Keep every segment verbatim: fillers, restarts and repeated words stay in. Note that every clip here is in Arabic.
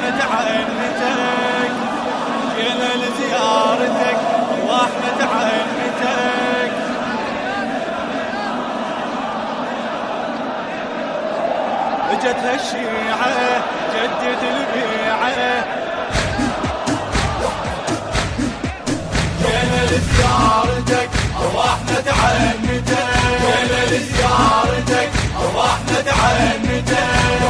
واحمد عنتك، جينا لزيارتك واحمد عنتك. اجت هالشيعة جدد البيعة، جينا لزيارتك واحمد عنتك، جينا لزيارتك واحمد عنتك.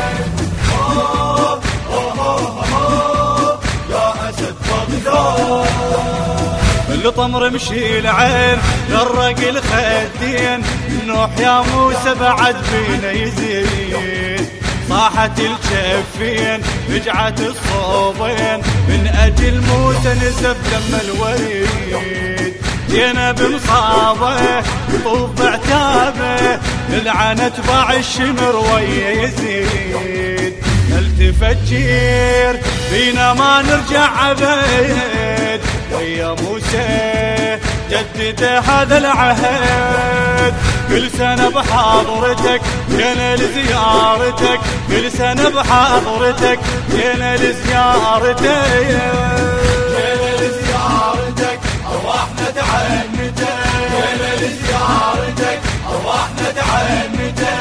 الطمر مشي العين غرق الخدين، نوح يا موسى بعد بينا يزيد. صاحت الجفين رجعت الصوبين، من اجل موسى نزف دم الوريد. جينا بمصابه طوف بعتابه، للعنة باع الشمر ويا يزيد. التفجير فينا ما نرجع عبيد، ويا موسى جدد هذا العهد. كل سنة بحضرتك جينا لزيارتك، كل سنة بحضرتك جينا لزيارتك. جينا لزيارتك واحمد عنتك، جينا لزيارتك واحمد عنتك.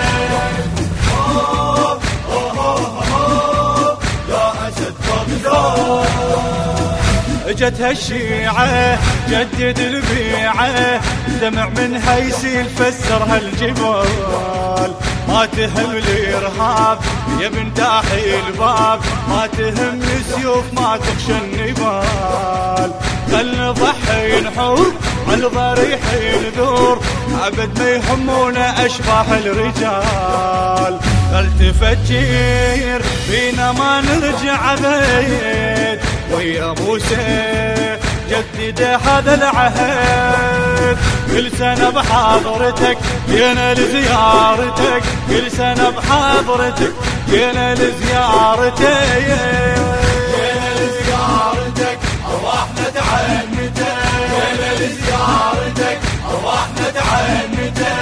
اجت هالشيعة جدد البيعة، دمع منها يسيل فسر هالجبال. ما تهم الارهاب يا بن داحي الباب، ما تهم السيوف ما تخشى النبال. خل نضحي نحور على ضريح نذور، عبد ما يهمونا اشباح الرجال. خل تفجير فينا ما نرجع عبيد، ويا موسى جدد هذا العهد. كل سنة بحضرتك جينا لزيارتك، كل سنة بحضرتك جينا لزيارتك. جينا لزيارتك واحمد عنتك، جينا لزيارتك واحمد عنتك.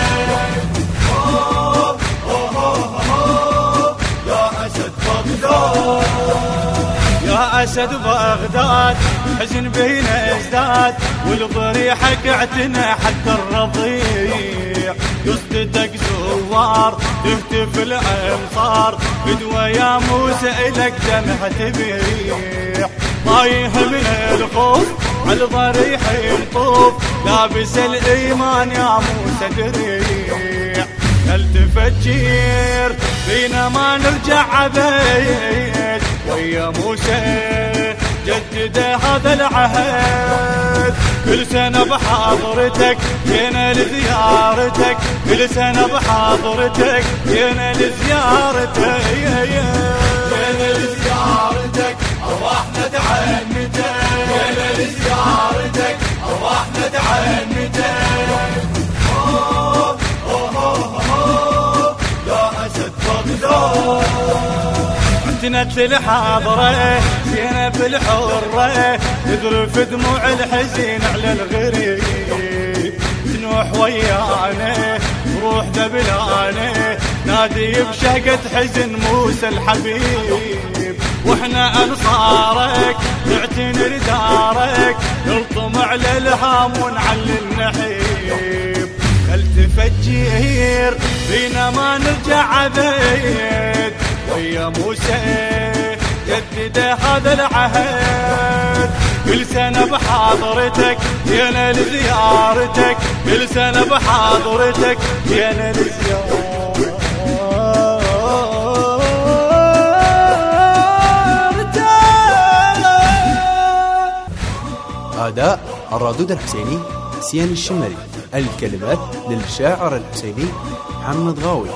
يا أسد بغداد، يا أسد بغداد، حزن بينا ازداد، والضريحة قعتنا حتى الرضيع. قصدتك زوار تهتف الأمصار، فدوى يا موسى إلك دمع تبيع. ما يهمنا الخوف على ضريح نطوف، لابس الإيمان يا موسى دريع. هل تفجير فينا ما نرجع عبيد، ويا موسى جدد هذا العهد. كل سنة بحضرتك جينا لزيارتك، كل سنة بحضرتك جينا لزيارتك. جينا لزيارتك واحمد عنتك، جينا لزيارتك واحمد عنتك. يا أسد بغداد، اعتنت للحاضرة جينا بالحرة، تذرف دموع الحزين على الغريب. تنوح ويانا روح ذبلانه، نادي بشهقة حزن موسى الحبيب. واحنا انصارك نعتني لدارك، نلطم على الهام ونعلي النحيب. هل تفجير فينا ما نرجع عبيد، ويا موسى جدد هذا العهد. كل سنة بحضرتك جينا لزيارتك، كل سنة بحضرتك جينا لزيارتك. أداء الردود الحسيني حسين الشمري، الكلمات للشاعر الحسيني محمد غاوي.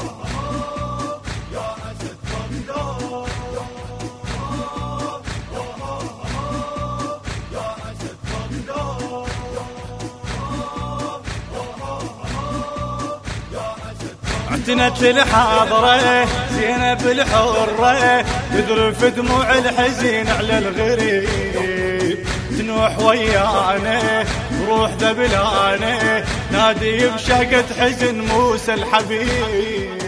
اعتنت للحاضرة زينب الحرة، تذرف دموع الحزين على الغريب. تنوح ويانا روح ذبلانه، نادي بشهقة حزن موسى الحبيب.